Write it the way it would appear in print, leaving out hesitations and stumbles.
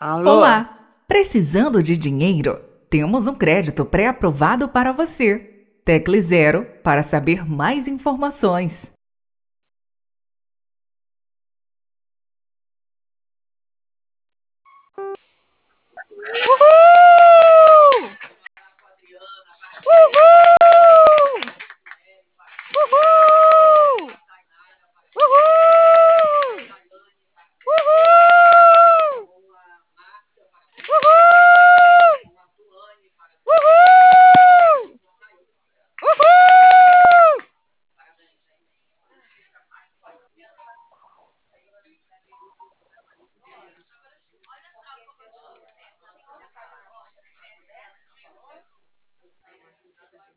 Alô? Olá! Precisando de dinheiro? Temos um crédito pré-aprovado para você. Tecle 0 para saber mais informações.